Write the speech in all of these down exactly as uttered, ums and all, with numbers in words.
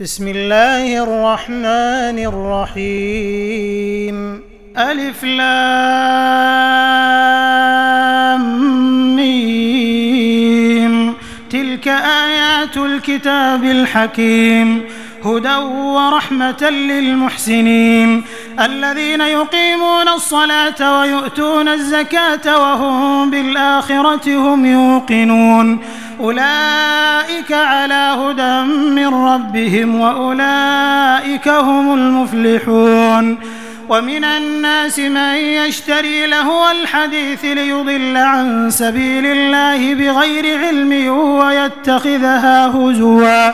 بسم الله الرحمن الرحيم. ألف لام ميم. تلك آيات الكتاب الحكيم، هدى ورحمة للمحسنين الذين يقيمون الصلاة ويؤتون الزكاة وهم بالآخرة هم يوقنون. أولئك على هدى من ربهم وأولئك هم المفلحون. ومن الناس من يشتري لهو الحديث ليضل عن سبيل الله بغير علم ويتخذها هزوا،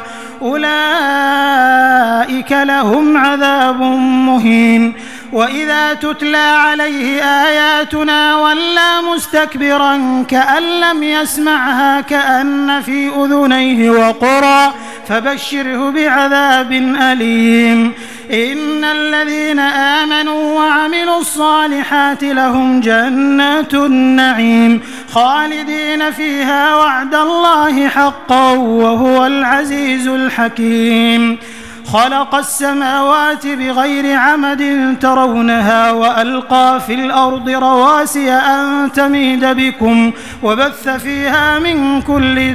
أولئك لهم عذاب مهين. وإذا تتلى عليه آياتنا ولى مستكبرا كأن لم يسمعها كأن في أذنيه وقرا، فبشره بعذاب أليم. إن الذين آمنوا وعملوا الصالحات لهم جنات النعيم خالدين فيها وعد الله حقا وهو العزيز الحكيم. خلق السماوات بغير عمد ترونها وألقى في الأرض رواسي أن تميد بكم وبث فيها من كل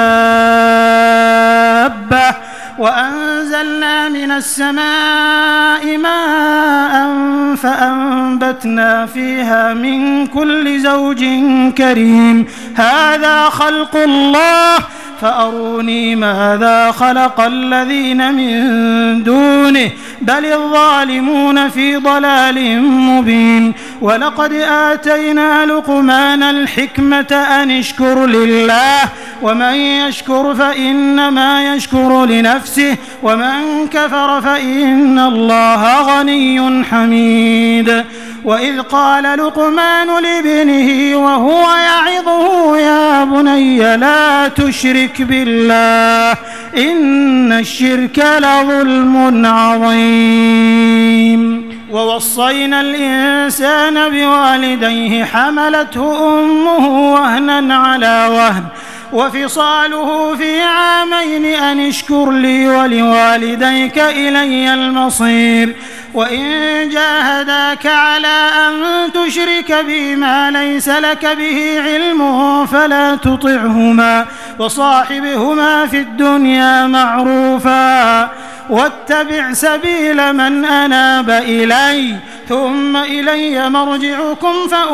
دابة وأنزلنا من السماء ماء فأنبتنا فيها من كل زوج كريم. هذا خلق الله فأروني ماذا خلق الذين من دونه بل الظالمون في ضلال مبين. ولقد آتينا لقمان الحكمة أن اشكر لله ومن يشكر فإنما يشكر لنفسه ومن كفر فإن الله غني حميد. وإذ قال لقمان لابنه وهو يعظه يا بني لا تشرك بالله إن الشرك لظلم عظيم. ووصينا الإنسان بوالديه حملته أمه وهنا على وهن وفصاله في عامين أن اشكر لي ولوالديك إلي المصير. وإن جاهداك على أن تشرك بي ما ليس لك به علم فلا تطعهما وصاحبهما في الدنيا معروفا واتبع سبيل من أناب إلي ثم إلي مرجعكم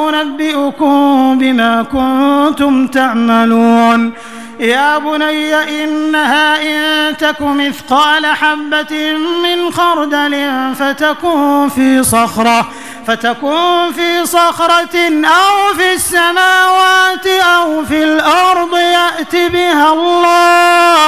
فأنبئكم بما كنتم تعملون. يا بني إنها إن تك مثقال حبة من خردل فتكن في صخرة فتكن في صخرة أو في السماوات أو في الأرض يأت بها الله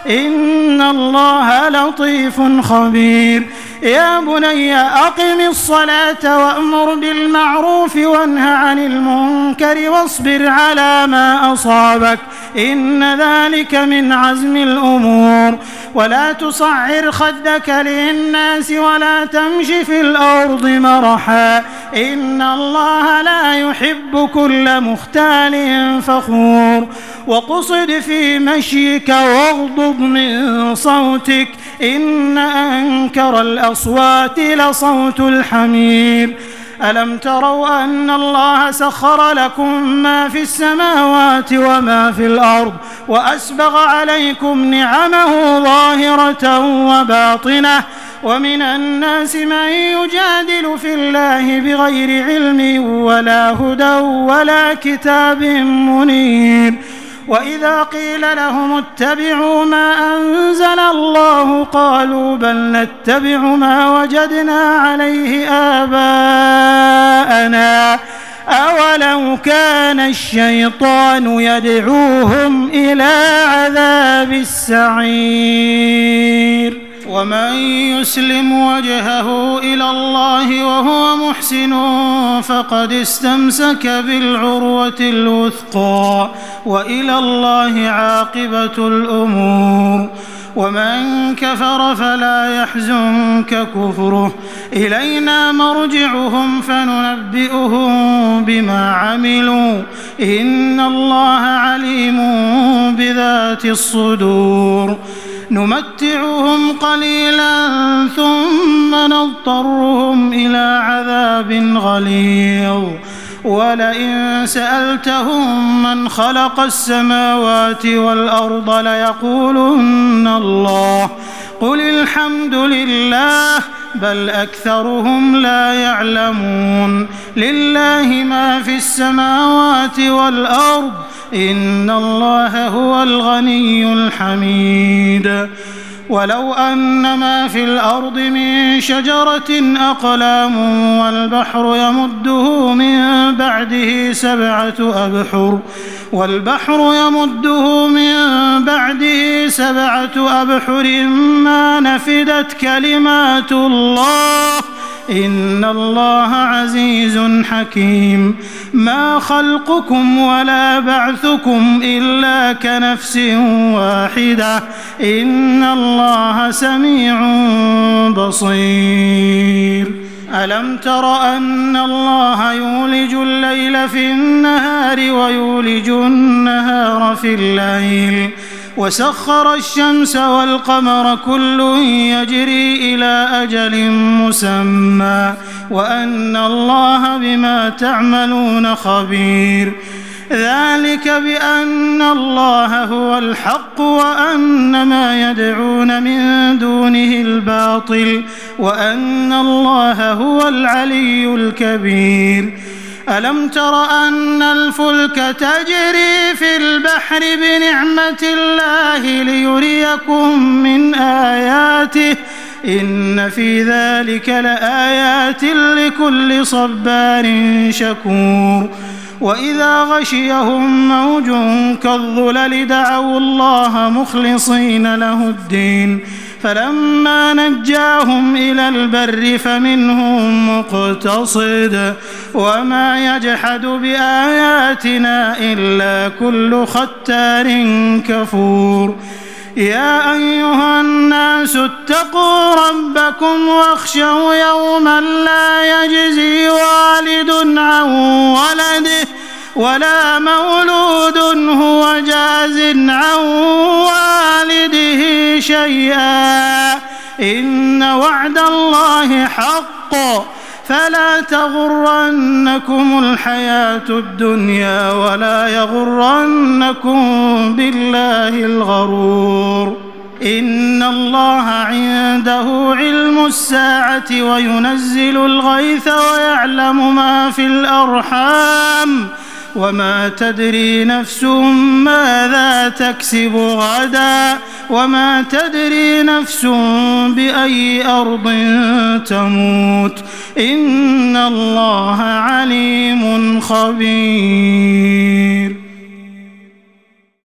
إن الله لطيف خبير. يا بني أقم الصلاة وأمر بالمعروف وانه عن المنكر واصبر على ما أصابك إن ذلك من عزم الأمور. ولا تصعر خدك للناس ولا تمش في الأرض مرحا إن الله لا يحب كل مختال فخور. وقصد في مشيك واغضض من صوتك إن أنكر الأصوات لصوت الحمير. ألم تروا أن الله سخر لكم ما في السماوات وما في الأرض وأسبغ عليكم نعمه ظاهرة وباطنة ومن الناس من يجادل في الله بغير علم ولا هدى ولا كتاب منير. وإذا قيل لهم اتبعوا ما أنزل الله قالوا بل نتبع ما وجدنا عليه آباءنا أولو كان الشيطان يدعوهم إلى عذاب السعير. ومن يسلم وجهه إلى الله وهو محسن فقد استمسك بالعروة الوثقى وإلى الله عاقبة الأمور. ومن كفر فلا يحزنك كفره إلينا مرجعهم فننبئهم بما عملوا إن الله عليم بذات الصدور. نمتعهم قليلا ثم نضطرهم إلى عذاب غليظ ولئن سألتهم من خلق السماوات والأرض ليقولن الله قل الحمد لله بل أكثرهم لا يعلمون لله ما في السماوات والأرض إن الله هو الغني الحميد ولو أن ما في الأرض من شجرة أقلام والبحر يمده من بعده سبعة أبحر والبحر يمده من بعده سبعة أبحر ما نفدت كلمات الله إن الله عزيز حكيم ما خلقكم ولا بعثكم إلا كنفس واحدة إن الله سميع بصير ألم تر أن الله يولج الليل في النهار ويولج النهار في الليل وسخر الشمس والقمر كل يجري إلى أجل مسمى وأن الله بما تعملون خبير ذلك بأن الله هو الحق وأن ما يدعون من دونه الباطل وأن الله هو العلي الكبير ألم تر أن الفلك تجري في البحر بنعمة الله ليريكم من آياته إن في ذلك لآيات لكل صبار شكور وإذا غشيهم موج كالظلل دعوا الله مخلصين له الدين فلما نجاهم إلى البر فمنهم مقتصد وما يجحد بآياتنا إلا كل ختار كفور يا أيها الناس اتقوا ربكم واخشوا يوما لا يجزي والد عن ولده ولا مولود هو جاز عن والده شيئا إن وعد الله حق فلا تغرنكم الحياة الدنيا ولا يغرنكم بالله الغرور إن الله عنده علم الساعة وينزل الغيث ويعلم ما في الأرحام وما تدري نفس ماذا تكسب غدا وما تدري نفس بأي أرض تموت إن الله عليم خبير.